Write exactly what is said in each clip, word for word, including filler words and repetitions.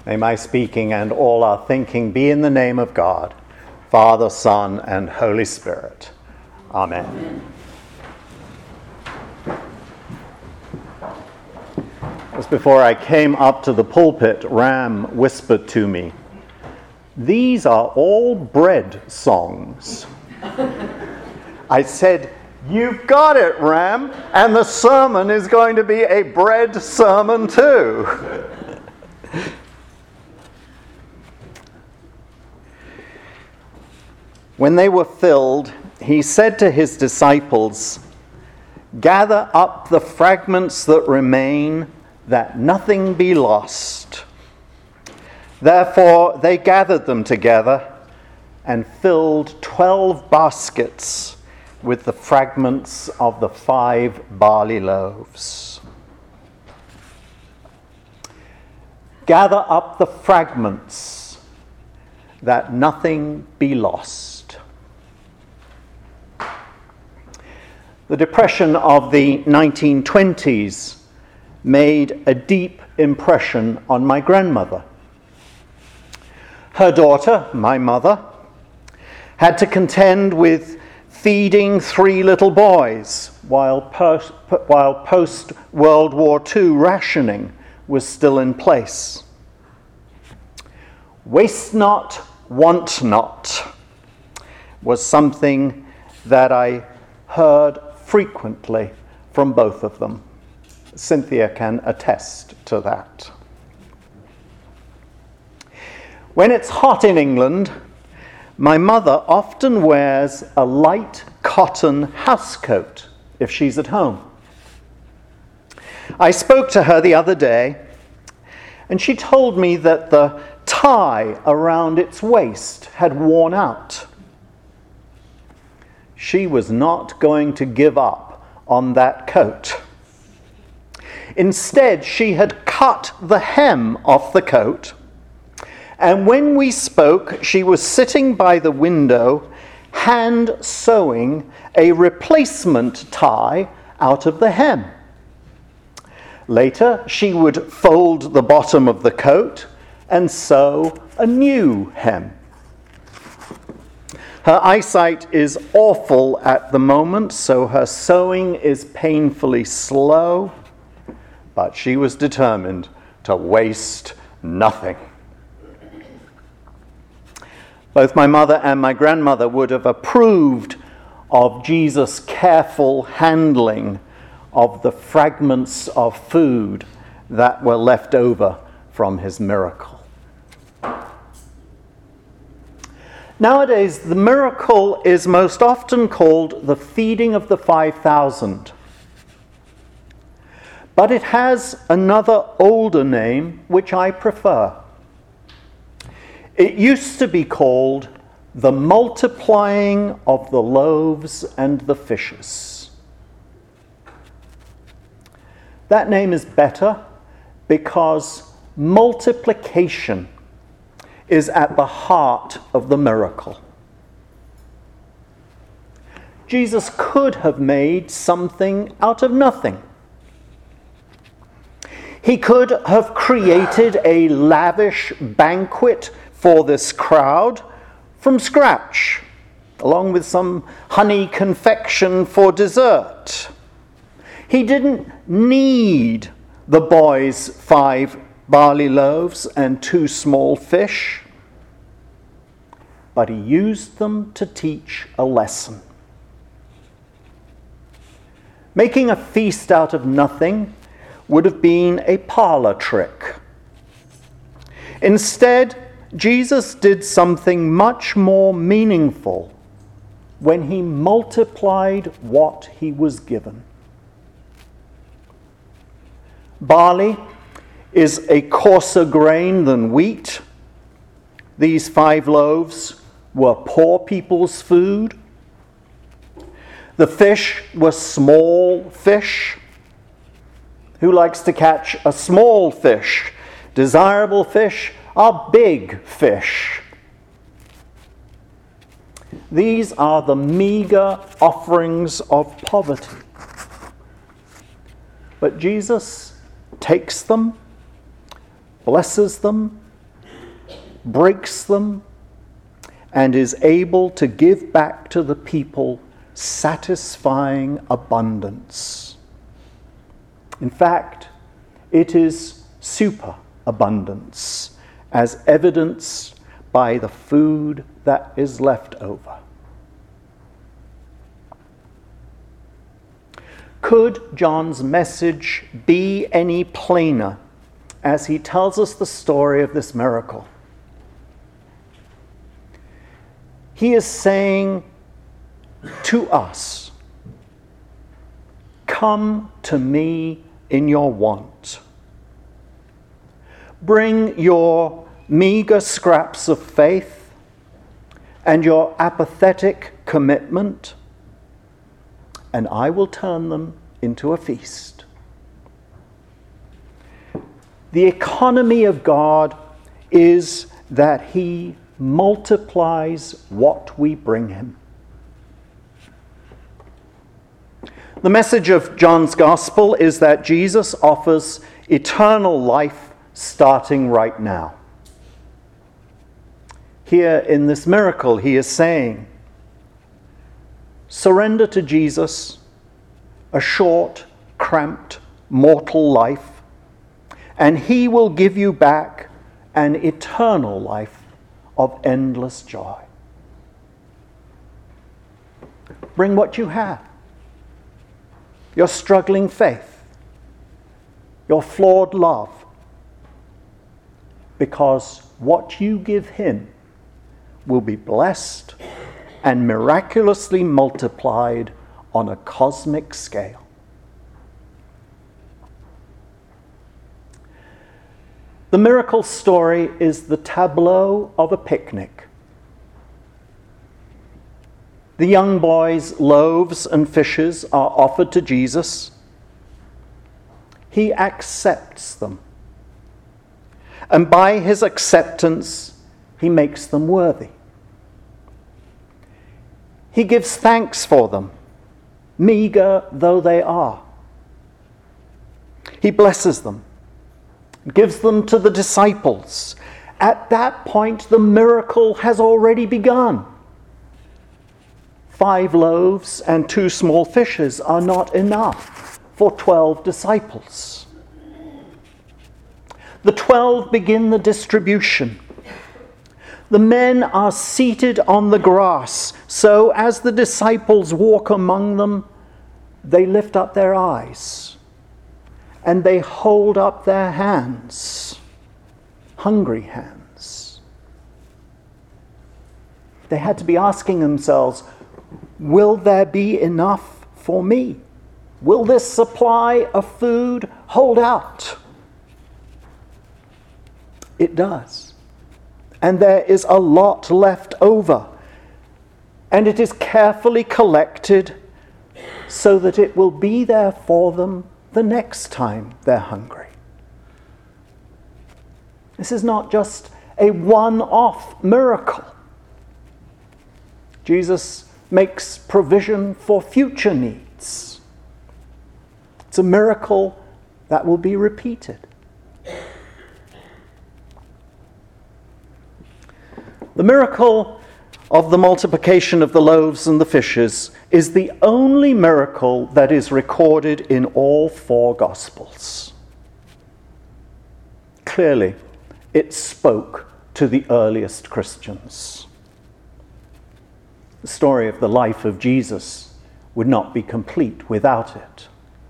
May my speaking and all our thinking be in the name of God, Father, Son, and Holy Spirit. Amen. Amen. Just before I came up to the pulpit, Ram whispered to me, "These are all bread songs." I said, "You've got it, Ram, and the sermon is going to be a bread sermon too." When they were filled, he said to his disciples, "Gather up the fragments that remain, that nothing be lost." Therefore they gathered them together and filled twelve baskets with the fragments of the five barley loaves. Gather up the fragments, that nothing be lost. The Depression of the nineteen twenties made a deep impression on my grandmother. Her daughter, my mother, had to contend with feeding three little boys while post, while post-World War Two rationing was still in place. Waste not, want not was something that I heard frequently from both of them. Cynthia can attest to that. When it's hot in England, my mother often wears a light cotton housecoat if she's at home. I spoke to her the other day, and she told me that the tie around its waist had worn out. She was not going to give up on that coat. Instead, she had cut the hem off the coat, and when we spoke, she was sitting by the window, hand sewing a replacement tie out of the hem. Later, she would fold the bottom of the coat and sew a new hem. Her eyesight is awful at the moment, so her sewing is painfully slow, but she was determined to waste nothing. Both my mother and my grandmother would have approved of Jesus' careful handling of the fragments of food that were left over from his miracle. Nowadays, the miracle is most often called the feeding of the five thousand. But it has another older name, which I prefer. It used to be called the multiplying of the loaves and the fishes. That name is better because multiplication is at the heart of the miracle. Jesus could have made something out of nothing. He could have created a lavish banquet for this crowd from scratch, along with some honey confection for dessert. He didn't need the boys' five barley loaves and two small fish, but he used them to teach a lesson. Making a feast out of nothing would have been a parlor trick. Instead, Jesus did something much more meaningful when he multiplied what he was given. Barley is a coarser grain than wheat. These five loaves were poor people's food. The fish were small fish. Who likes to catch a small fish? Desirable fish are big fish. These are the meager offerings of poverty. But Jesus takes them, blesses them, breaks them, and is able to give back to the people satisfying abundance. In fact, it is superabundance, as evidenced by the food that is left over. Could John's message be any plainer as he tells us the story of this miracle? He is saying to us, "Come to me in your want. Bring your meager scraps of faith and your apathetic commitment, and I will turn them into a feast." The economy of God is that he multiplies what we bring him. The message of John's Gospel is that Jesus offers eternal life starting right now. Here in this miracle, he is saying, surrender to Jesus a short, cramped, mortal life, and he will give you back an eternal life of endless joy. Bring what you have. Your struggling faith, your flawed love, because what you give him will be blessed and miraculously multiplied on a cosmic scale. The miracle story is the tableau of a picnic. The young boy's loaves and fishes are offered to Jesus. He accepts them. And by his acceptance, he makes them worthy. He gives thanks for them, meager though they are. He blesses them, gives them to the disciples. At that point, the miracle has already begun. Five loaves and two small fishes are not enough for twelve disciples. The twelve begin the distribution. The men are seated on the grass, so as the disciples walk among them, they lift up their eyes and they hold up their hands, hungry hands. They had to be asking themselves, will there be enough for me? Will this supply of food hold out? It does. And there is a lot left over. And it is carefully collected so that it will be there for them the next time they're hungry. This is not just a one-off miracle. Jesus makes provision for future needs. It's a miracle that will be repeated. The miracle of the multiplication of the loaves and the fishes is the only miracle that is recorded in all four Gospels. Clearly, it spoke to the earliest Christians. The story of the life of Jesus would not be complete without it.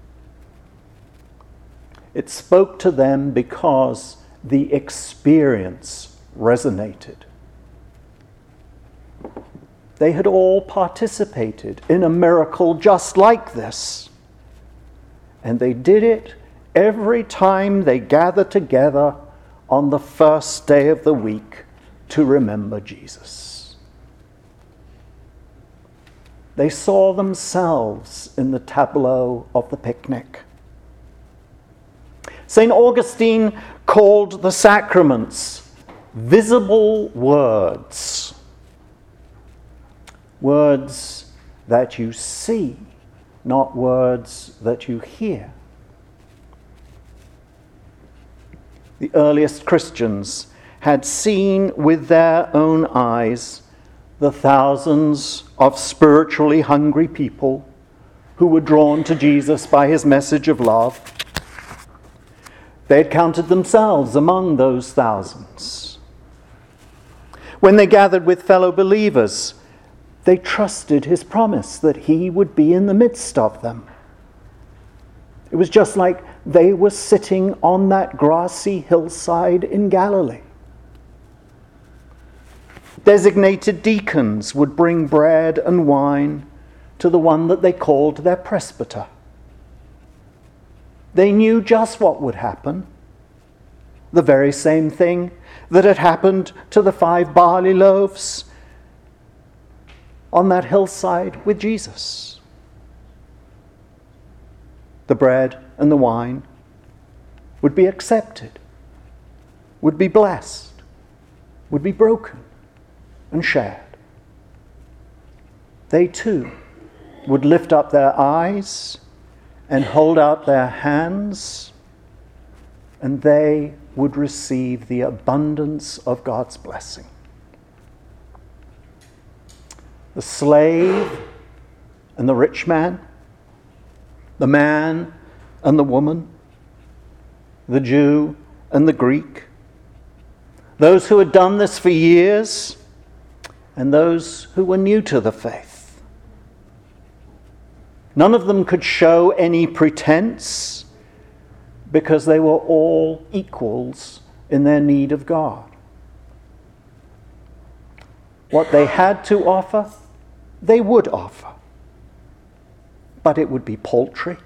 It spoke to them because the experience resonated. They had all participated in a miracle just like this. And they did it every time they gathered together on the first day of the week to remember Jesus. They saw themselves in the tableau of the picnic. Saint Augustine called the sacraments visible words. Words that you see, not words that you hear. The earliest Christians had seen with their own eyes the thousands of spiritually hungry people who were drawn to Jesus by his message of love. They had counted themselves among those thousands. When they gathered with fellow believers, they trusted his promise that he would be in the midst of them. It was just like they were sitting on that grassy hillside in Galilee. Designated deacons would bring bread and wine to the one that they called their presbyter. They knew just what would happen. The very same thing that had happened to the five barley loaves on that hillside with Jesus. The bread and the wine would be accepted, would be blessed, would be broken and shared. They too would lift up their eyes and hold out their hands, and they would receive the abundance of God's blessing. The slave and the rich man, the man and the woman, the Jew and the Greek, those who had done this for years and those who were new to the faith. None of them could show any pretense because they were all equals in their need of God. What they had to offer, they would offer, but it would be paltry.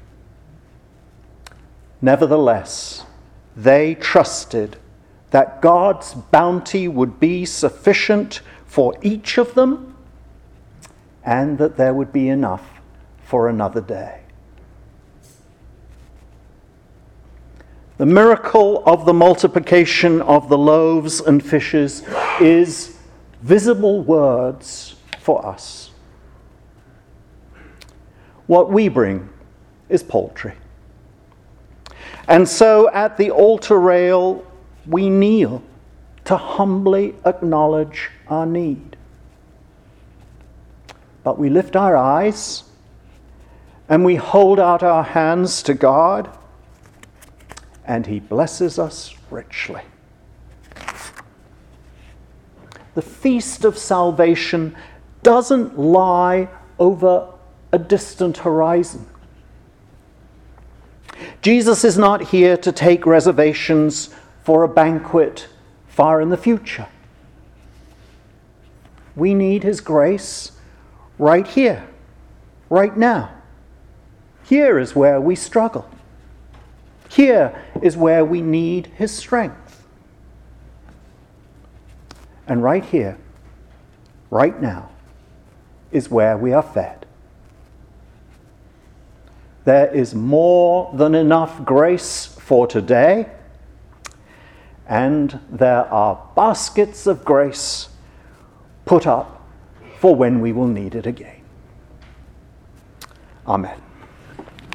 Nevertheless, they trusted that God's bounty would be sufficient for each of them and that there would be enough for another day. The miracle of the multiplication of the loaves and fishes is visible words for us. What we bring is paltry. And so at the altar rail, we kneel to humbly acknowledge our need. But we lift our eyes and we hold out our hands to God, and he blesses us richly. The feast of salvation doesn't lie over a distant horizon. Jesus is not here to take reservations for a banquet far in the future. We need his grace right here, right now. Here is where we struggle. Here is where we need his strength. And right here, right now, is where we are fed. There is more than enough grace for today, and there are baskets of grace put up for when we will need it again. Amen.